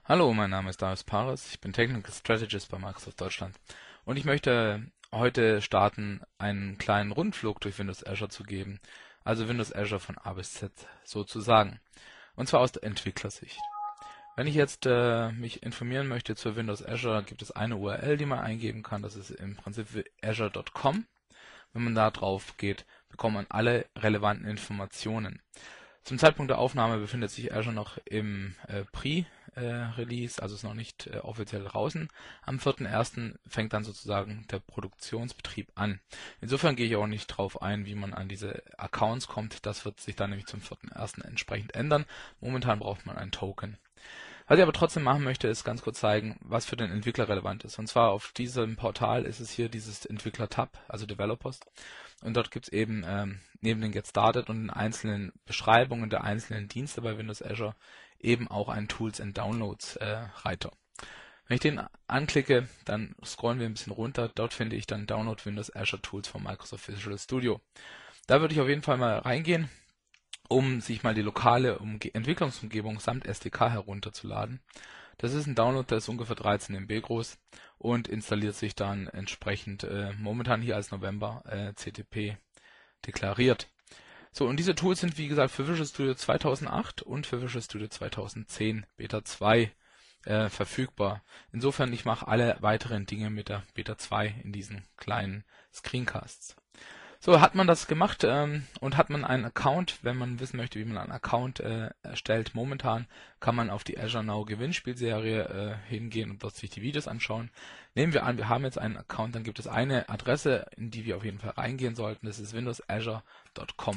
Hallo, mein Name ist Darius Paris, ich bin Technical Strategist bei Microsoft Deutschland und ich möchte heute starten, einen kleinen Rundflug durch Windows Azure zu geben, also Windows Azure von A bis Z sozusagen, und zwar aus der Entwicklersicht. Wenn ich jetzt mich informieren möchte zu Windows Azure, gibt es eine URL, die man eingeben kann, das ist im Prinzip azure.com. Wenn man da drauf geht, bekommt man alle relevanten Informationen. Zum Zeitpunkt der Aufnahme befindet sich Azure noch im Pre-Release, also ist noch nicht offiziell draußen. Am 4.1. fängt dann sozusagen der Produktionsbetrieb an. Insofern gehe ich auch nicht drauf ein, wie man an diese Accounts kommt. Das wird sich dann nämlich zum 4.1. entsprechend ändern. Momentan braucht man ein Token. Was ich aber trotzdem machen möchte, ist ganz kurz zeigen, was für den Entwickler relevant ist. Und zwar auf diesem Portal ist es hier dieses Entwickler-Tab, also Developers. Und dort gibt es eben neben den Get Started und den einzelnen Beschreibungen der einzelnen Dienste bei Windows Azure eben auch einen Tools and Downloads Reiter. Wenn ich den anklicke, dann scrollen wir ein bisschen runter. Dort finde ich dann Download Windows Azure Tools von Microsoft Visual Studio. Da würde ich auf jeden Fall mal reingehen, um sich mal die lokale Entwicklungsumgebung samt SDK herunterzuladen. Das ist ein Download, der ist ungefähr 13 MB groß und installiert sich dann entsprechend momentan hier als November CTP deklariert. So, und diese Tools sind wie gesagt für Visual Studio 2008 und für Visual Studio 2010 Beta 2 verfügbar. Insofern, ich mache alle weiteren Dinge mit der Beta 2 in diesen kleinen Screencasts. So, hat man das gemacht und hat man einen Account, wenn man wissen möchte, wie man einen Account erstellt. Momentan kann man auf die Azure Now Gewinnspielserie hingehen und dort sich die Videos anschauen. Nehmen wir an, wir haben jetzt einen Account, dann gibt es eine Adresse, in die wir auf jeden Fall reingehen sollten. Das ist windowsazure.com.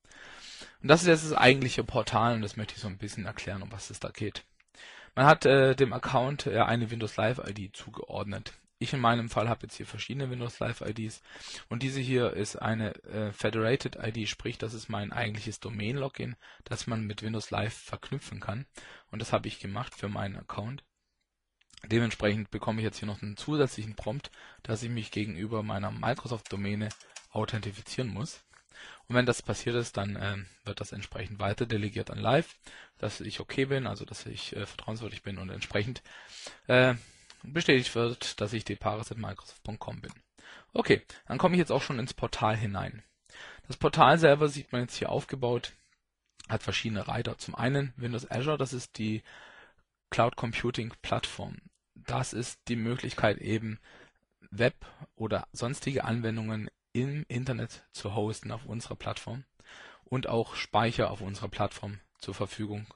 Und das ist jetzt das eigentliche Portal und das möchte ich so ein bisschen erklären, um was es da geht. Man hat dem Account eine Windows Live ID zugeordnet. Ich in meinem Fall habe jetzt hier verschiedene Windows Live IDs und diese hier ist eine Federated ID, sprich das ist mein eigentliches Domain-Login, das man mit Windows Live verknüpfen kann und das habe ich gemacht für meinen Account. Dementsprechend bekomme ich jetzt hier noch einen zusätzlichen Prompt, dass ich mich gegenüber meiner Microsoft-Domäne authentifizieren muss. Und wenn das passiert ist, dann wird das entsprechend weiter delegiert an Live, dass ich okay bin, also dass ich vertrauenswürdig bin und entsprechend bestätigt wird, dass ich deparis@microsoft.com bin. Okay, dann komme ich jetzt auch schon ins Portal hinein. Das Portal selber sieht man jetzt hier aufgebaut, hat verschiedene Reiter. Zum einen Windows Azure, das ist die Cloud Computing Plattform. Das ist die Möglichkeit eben Web oder sonstige Anwendungen im Internet zu hosten auf unserer Plattform und auch Speicher auf unserer Plattform zur Verfügung,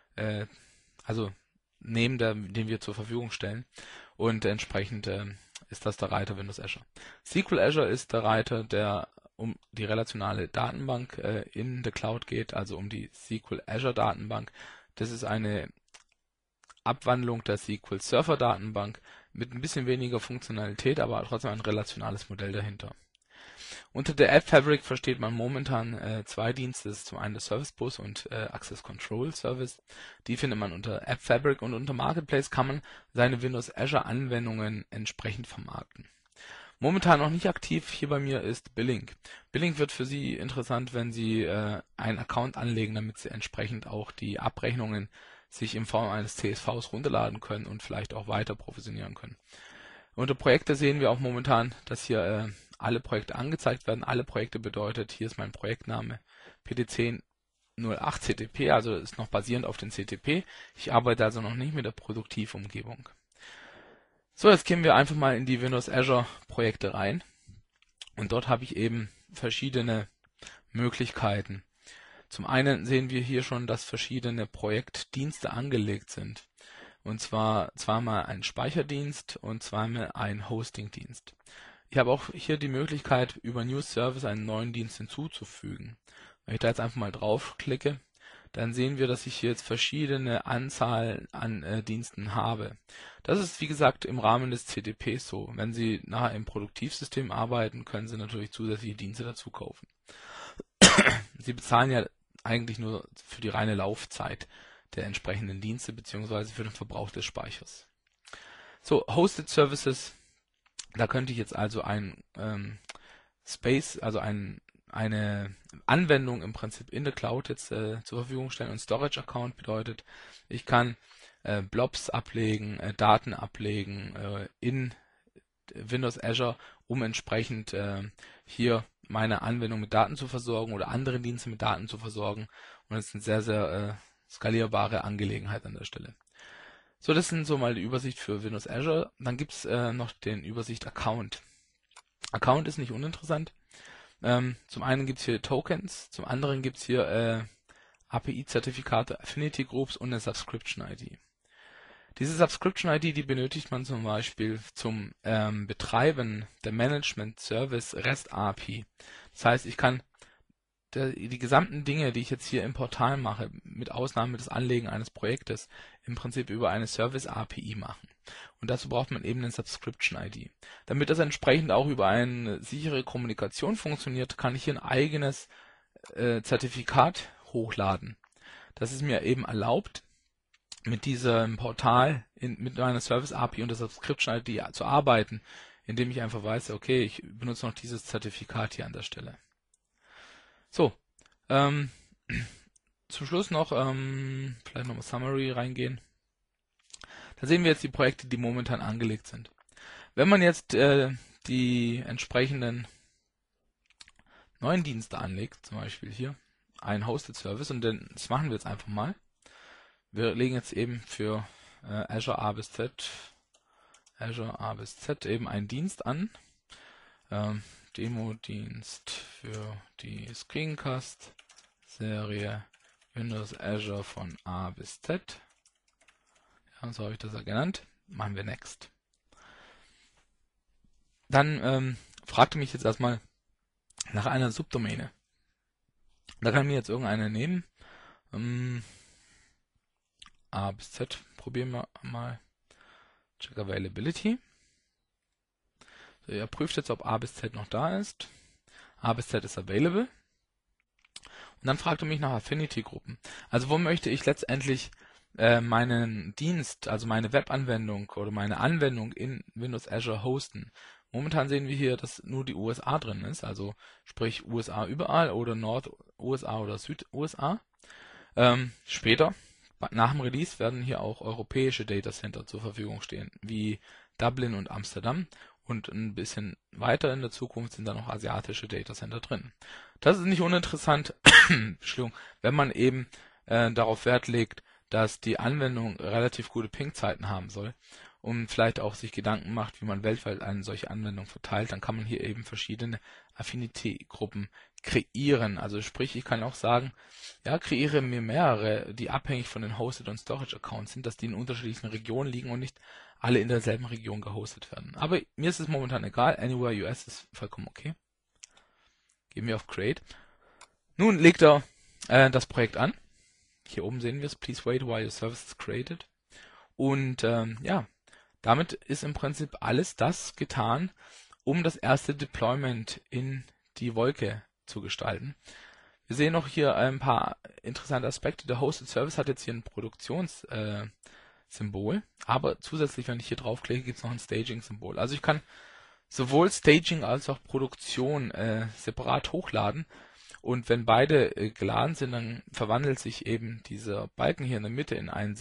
also neben den wir zur Verfügung stellen und entsprechend ist das der Reiter Windows Azure. SQL Azure ist der Reiter, der um die relationale Datenbank in der Cloud geht, also um die SQL Azure Datenbank. Das ist eine Abwandlung der SQL Server Datenbank mit ein bisschen weniger Funktionalität, aber trotzdem ein relationales Modell dahinter. Unter der App Fabric versteht man momentan zwei Dienste. Das ist zum einen der Service Bus und Access Control Service. Die findet man unter App Fabric und unter Marketplace kann man seine Windows Azure Anwendungen entsprechend vermarkten. Momentan noch nicht aktiv hier bei mir ist Billing. Billing wird für Sie interessant, wenn Sie einen Account anlegen, damit Sie entsprechend auch die Abrechnungen sich in Form eines CSVs runterladen können und vielleicht auch weiter provisionieren können. Unter Projekte sehen wir auch momentan, dass hier alle Projekte angezeigt werden. Alle Projekte bedeutet, hier ist mein Projektname PTC 08 CTP, also ist noch basierend auf den CTP. Ich arbeite also noch nicht mit der Produktivumgebung. So, jetzt gehen wir einfach mal in die Windows Azure Projekte rein und dort habe ich eben verschiedene Möglichkeiten. Zum einen sehen wir hier schon, dass verschiedene Projektdienste angelegt sind. Und zwar zweimal ein Speicherdienst und zweimal ein Hostingdienst. Ich habe auch hier die Möglichkeit, über New Service einen neuen Dienst hinzuzufügen. Wenn ich da jetzt einfach mal draufklicke, dann sehen wir, dass ich hier jetzt verschiedene Anzahl an Diensten habe. Das ist wie gesagt im Rahmen des CTPs so. Wenn Sie nachher im Produktivsystem arbeiten, können Sie natürlich zusätzliche Dienste dazu kaufen. Sie bezahlen ja eigentlich nur für die reine Laufzeit der entsprechenden Dienste bzw. für den Verbrauch des Speichers. So, Hosted Services, da könnte ich jetzt also ein Space, also eine Anwendung im Prinzip in der Cloud jetzt zur Verfügung stellen. Und Storage Account bedeutet, ich kann Blobs ablegen, Daten ablegen in Windows Azure, um entsprechend hier meine Anwendung mit Daten zu versorgen oder andere Dienste mit Daten zu versorgen. Und es ist eine sehr, sehr skalierbare Angelegenheit an der Stelle. So, das sind so mal die Übersicht für Windows Azure. Dann gibt es noch den Übersicht Account. Account ist nicht uninteressant. Zum einen gibt es hier Tokens, zum anderen gibt es hier API-Zertifikate, Affinity Groups und eine Subscription-ID. Diese Subscription-ID, die benötigt man zum Beispiel zum Betreiben der Management Service REST API. Das heißt, ich kann die gesamten Dinge, die ich jetzt hier im Portal mache, mit Ausnahme des Anlegen eines Projektes, im Prinzip über eine Service API machen. Und dazu braucht man eben eine Subscription-ID. Damit das entsprechend auch über eine sichere Kommunikation funktioniert, kann ich hier ein eigenes Zertifikat hochladen. Das ist mir eben erlaubt, mit diesem Portal, mit meiner Service API und der Subscription ID zu arbeiten, indem ich einfach weiß, okay, ich benutze noch dieses Zertifikat hier an der Stelle. So, zum Schluss noch, vielleicht nochmal Summary reingehen. Da sehen wir jetzt die Projekte, die momentan angelegt sind. Wenn man jetzt die entsprechenden neuen Dienste anlegt, zum Beispiel hier, einen Hosted Service, und das machen wir jetzt einfach mal. Wir legen jetzt eben für Azure A bis Z eben einen Dienst an. Demo-Dienst für die Screencast-Serie Windows Azure von A bis Z. Ja, so habe ich das ja genannt. Machen wir Next. Dann fragte mich jetzt erstmal nach einer Subdomäne. Da kann ich mir jetzt irgendeine nehmen. A bis Z probieren wir mal. Check Availability. So, er prüft jetzt, ob A bis Z noch da ist. A bis Z ist available. Und dann fragt er mich nach Affinity-Gruppen. Also wo möchte ich letztendlich meinen Dienst, also meine Webanwendung oder meine Anwendung in Windows Azure hosten. Momentan sehen wir hier, dass nur die USA drin ist, also sprich USA überall oder Nord-USA oder Süd-USA. Später, nach dem Release, werden hier auch europäische Datacenter zur Verfügung stehen, wie Dublin und Amsterdam. Und ein bisschen weiter in der Zukunft sind da noch asiatische Datacenter drin. Das ist nicht uninteressant, wenn man eben darauf Wert legt, dass die Anwendung relativ gute Ping-Zeiten haben soll und vielleicht auch sich Gedanken macht, wie man weltweit eine solche Anwendung verteilt, dann kann man hier eben verschiedene Affinity-Gruppen kreieren. Also sprich, ich kann auch sagen, ja, kreiere mir mehrere, die abhängig von den Hosted- und Storage-Accounts sind, dass die in unterschiedlichen Regionen liegen und nicht alle in derselben Region gehostet werden. Aber mir ist es momentan egal, Anywhere US ist vollkommen okay. Gehen wir auf Create. Nun legt er das Projekt an. Hier oben sehen wir es, please wait while your service is created. Und ja, damit ist im Prinzip alles das getan, um das erste Deployment in die Wolke zu gestalten. Wir sehen noch hier ein paar interessante Aspekte. Der Hosted Service hat jetzt hier ein Produktionssymbol, aber zusätzlich, wenn ich hier draufklicke, gibt es noch ein Staging-Symbol. Also ich kann sowohl Staging als auch Produktion separat hochladen. Und wenn beide geladen sind, dann verwandelt sich eben dieser Balken hier in der Mitte in ein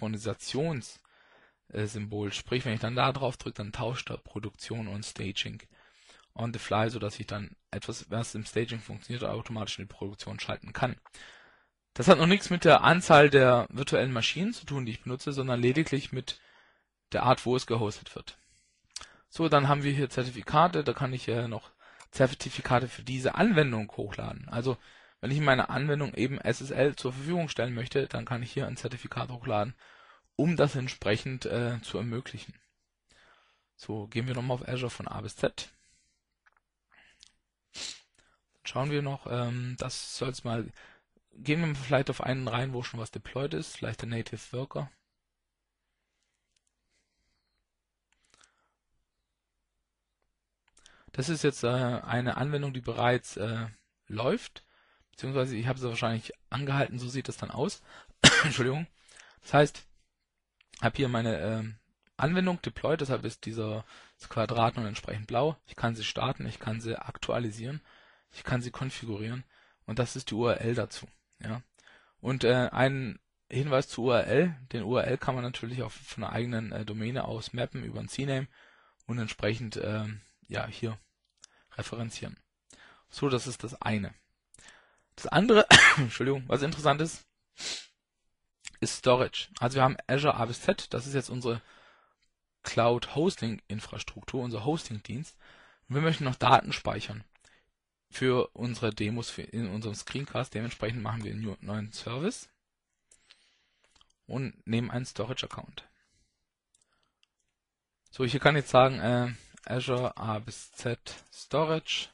Synchronisationssymbol. Sprich, wenn ich dann da drauf drücke, dann tauscht er Produktion und Staging on the fly, sodass ich dann etwas, was im Staging funktioniert, automatisch in die Produktion schalten kann. Das hat noch nichts mit der Anzahl der virtuellen Maschinen zu tun, die ich benutze, sondern lediglich mit der Art, wo es gehostet wird. So, dann haben wir hier Zertifikate, da kann ich noch Zertifikate für diese Anwendung hochladen. Also, wenn ich meine Anwendung eben SSL zur Verfügung stellen möchte, dann kann ich hier ein Zertifikat hochladen, um das entsprechend zu ermöglichen. So, gehen wir nochmal auf Azure von A bis Z. Schauen wir noch, das soll es mal, gehen wir vielleicht auf einen rein, wo schon was deployed ist, vielleicht der Native Worker. Das ist jetzt eine Anwendung, die bereits läuft, beziehungsweise ich habe sie wahrscheinlich angehalten, so sieht das dann aus. Entschuldigung. Das heißt, ich habe hier meine Anwendung deployed, deshalb ist das Quadrat nun entsprechend blau. Ich kann sie starten, ich kann sie aktualisieren, ich kann sie konfigurieren und das ist die URL dazu. Ja. Und ein Hinweis zur URL. Den URL kann man natürlich auch von einer eigenen Domäne aus mappen über ein CNAME und entsprechend ja, hier referenzieren. So, das ist das eine. Das andere, Entschuldigung, was interessant ist Storage. Also wir haben Azure A bis Z, das ist jetzt unsere Cloud Hosting Infrastruktur, unser Hosting-Dienst. Und wir möchten noch Daten speichern für unsere Demos in unserem Screencast. Dementsprechend machen wir einen neuen Service und nehmen einen Storage-Account. So, hier kann ich jetzt sagen, Azure A bis Z Storage.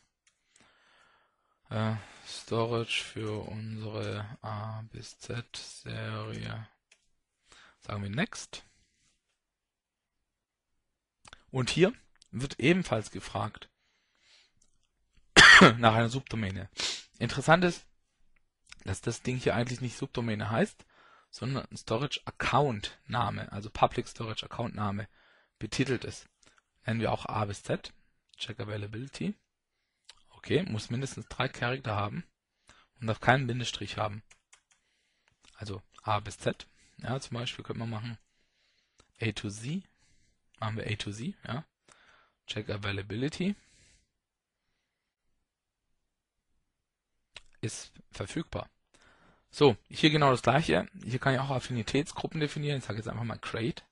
Storage für unsere A bis Z Serie. Sagen wir Next. Und hier wird ebenfalls gefragt nach einer Subdomäne. Interessant ist, dass das Ding hier eigentlich nicht Subdomäne heißt, sondern Storage Account Name, also Public Storage Account Name betitelt ist. Nennen wir auch A bis Z. Check Availability. Okay, muss mindestens 3 Charakter haben und darf keinen Bindestrich haben. Also A bis Z. Ja, zum Beispiel könnte man machen A to Z. Machen wir A to Z, ja. Check Availability. Ist verfügbar. So, hier genau das gleiche. Hier kann ich auch Affinitätsgruppen definieren. Ich sage jetzt einfach mal Create.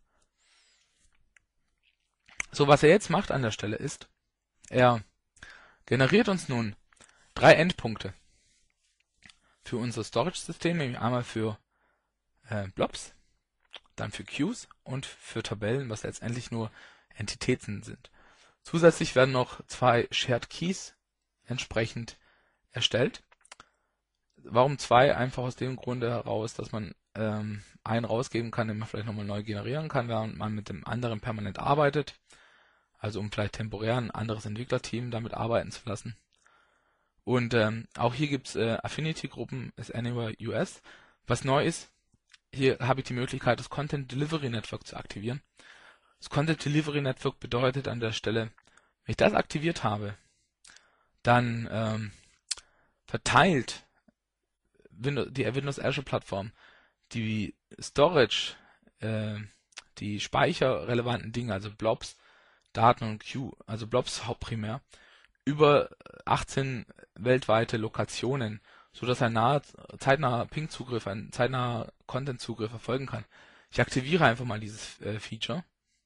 So, was er jetzt macht an der Stelle ist, er generiert uns nun 3 Endpunkte für unser Storage-System, nämlich einmal für Blobs, dann für Queues und für Tabellen, was letztendlich nur Entitäten sind. Zusätzlich werden noch 2 Shared Keys entsprechend erstellt. Warum 2? Einfach aus dem Grunde heraus, dass man einen rausgeben kann, den man vielleicht nochmal neu generieren kann, während man mit dem anderen permanent arbeitet. Also um vielleicht temporär ein anderes Entwicklerteam damit arbeiten zu lassen. Und auch hier gibt es Affinity-Gruppen, ist Anywhere US. Was neu ist, hier habe ich die Möglichkeit, das Content Delivery Network zu aktivieren. Das Content Delivery Network bedeutet an der Stelle, wenn ich das aktiviert habe, dann verteilt die Windows Azure Plattform die Storage, die speicherrelevanten Dinge, also Blobs, Daten und Queue, also Blobs hauptprimär, über 18 weltweite Lokationen, sodass ein zeitnaher Ping-Zugriff, ein zeitnaher Content-Zugriff erfolgen kann. Ich aktiviere einfach mal dieses Feature.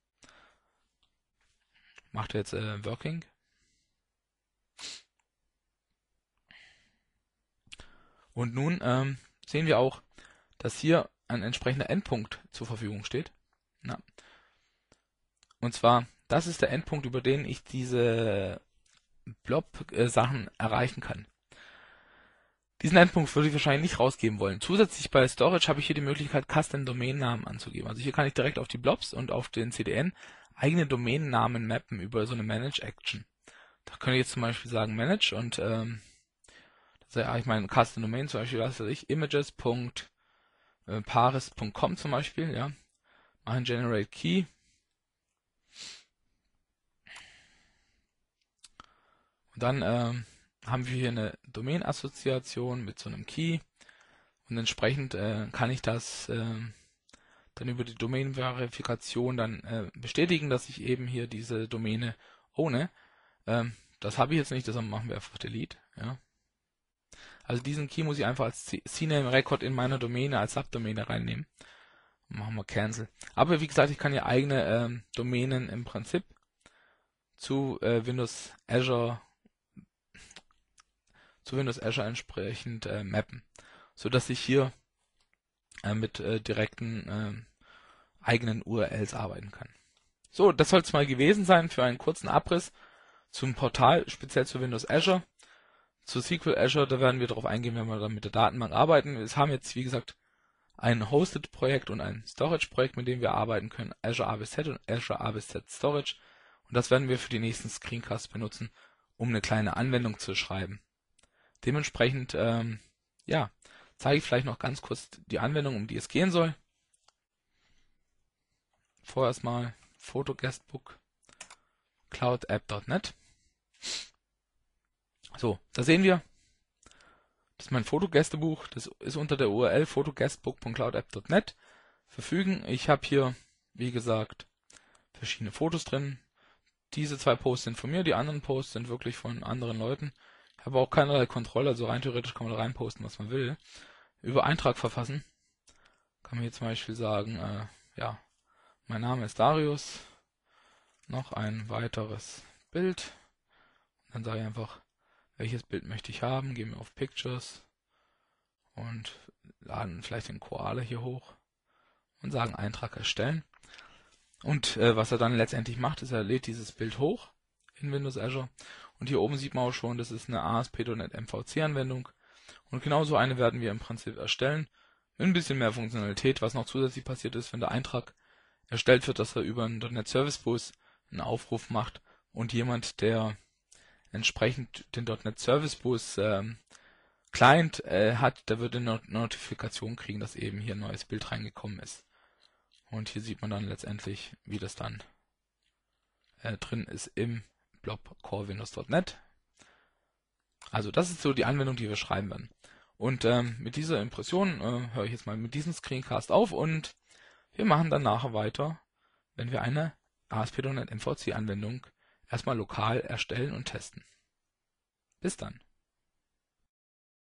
Macht jetzt Working. Und nun sehen wir auch, dass hier ein entsprechender Endpunkt zur Verfügung steht. Na. Und zwar, das ist der Endpunkt, über den ich diese Blob-Sachen erreichen kann. Diesen Endpunkt würde ich wahrscheinlich nicht rausgeben wollen. Zusätzlich bei Storage habe ich hier die Möglichkeit, Custom-Domainnamen anzugeben. Also hier kann ich direkt auf die Blobs und auf den CDN eigene Domainnamen mappen über so eine Manage-Action. Da könnte ich jetzt zum Beispiel sagen Manage und ich meine Custom Domain zum Beispiel, was weiß ich, images.paris.com zum Beispiel, ja. Machen Generate Key. Und dann haben wir hier eine Domain-Assoziation mit so einem Key und entsprechend kann ich das dann über die Domain-Verifikation dann bestätigen, dass ich eben hier diese Domäne ohne. Das habe ich jetzt nicht, deshalb machen wir einfach Delete. Ja. Also diesen Key muss ich einfach als CNAME-Record in meiner Domäne als Subdomäne reinnehmen. Machen wir Cancel. Aber wie gesagt, ich kann hier eigene Domänen im Prinzip zu Windows Azure entsprechend mappen, so dass ich hier mit direkten eigenen URLs arbeiten kann. So, das soll es mal gewesen sein für einen kurzen Abriss zum Portal, speziell zu Windows Azure. Zu SQL Azure, da werden wir darauf eingehen, wenn wir dann mit der Datenbank arbeiten. Wir haben jetzt, wie gesagt, ein Hosted-Projekt und ein Storage-Projekt, mit dem wir arbeiten können, Azure A bis Z und Azure A bis Z Storage. Und das werden wir für die nächsten Screencasts benutzen, um eine kleine Anwendung zu schreiben. Dementsprechend, ja, zeige ich vielleicht noch ganz kurz die Anwendung, um die es gehen soll. Vorerst mal Photo-Guestbook, cloudapp.net. So, da sehen wir, Das ist mein Fotogästebuch. Das ist unter der URL photoguestbook.cloudapp.net verfügen. Ich habe hier, wie gesagt, verschiedene Fotos drin. Diese 2 Posts sind von mir, die anderen Posts sind wirklich von anderen Leuten. Ich habe auch keinerlei Kontrolle, also rein theoretisch kann man da rein posten, was man will. Über Eintrag verfassen kann man hier zum Beispiel sagen, ja, mein Name ist Darius, noch ein weiteres Bild. Dann sage ich einfach, welches Bild möchte ich haben, gehen wir auf Pictures und laden vielleicht den Koala hier hoch und sagen Eintrag erstellen. Und was er dann letztendlich macht, ist, er lädt dieses Bild hoch in Windows Azure. Und hier oben sieht man auch schon, das ist eine ASP.NET MVC-Anwendung. Und genauso eine werden wir im Prinzip erstellen. Mit ein bisschen mehr Funktionalität. Was noch zusätzlich passiert ist, wenn der Eintrag erstellt wird, dass er über einen .NET Service Bus einen Aufruf macht und jemand, der entsprechend den .NET Service Bus Client hat, der wird eine Notifikation kriegen, dass eben hier ein neues Bild reingekommen ist. Und hier sieht man dann letztendlich, wie das dann drin ist im Blob Core Windows.net. Also das ist so die Anwendung, die wir schreiben werden. Und mit dieser Impression höre ich jetzt mal mit diesem Screencast auf und wir machen dann nachher weiter, wenn wir eine ASP.NET MVC Anwendung erstmal lokal erstellen und testen. Bis dann.